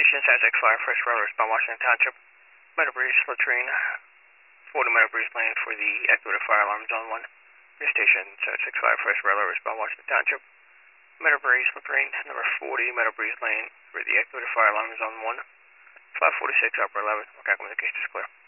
Station, Sassex Fire, Fresh Railroad, respond Washington Township. Meadow Breeze, latrine, 40 Meadow Breeze Lane for the activated fire alarm, Zone 1. Your station, Sassex Fire, Fresh Railroad, respond Washington Township. Meadow Breeze, latrine, number 40 Meadow Breeze Lane for the activated fire alarm, Zone 1. 546, upper 11, communication is clear.